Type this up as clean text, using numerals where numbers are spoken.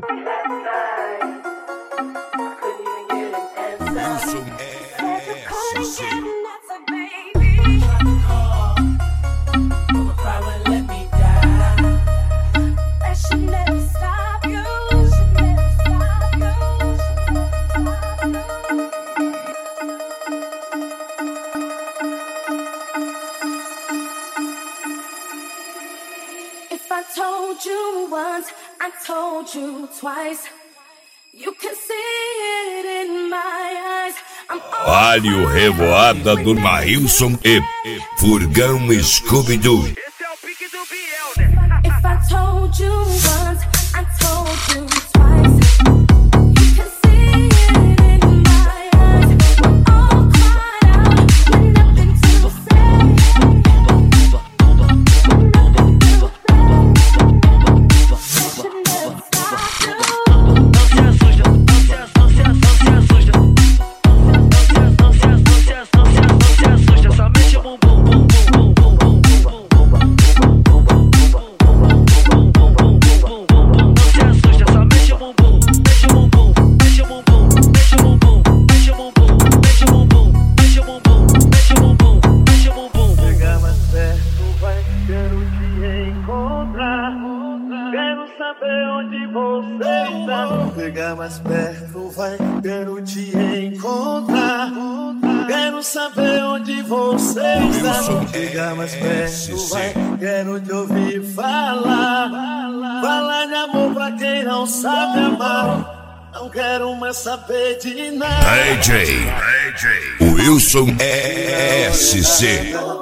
Wilson SC. I told you once, I told you twice. You can see it in my eyes. Alho Revoada do Maílson e Furgão Scooby-Doo. Esse é o pique do Biel, né? If I told you once, I told you twice. You can see it in my eyes. I'm all cried out with nothing to say. Chegar mais perto, vai, quero te encontrar. Quero saber onde você está. Chegar mais perto, vai, quero te ouvir falar. Falar de amor pra quem não sabe amar. Não quero mais saber de nada. DJ Wilson SC.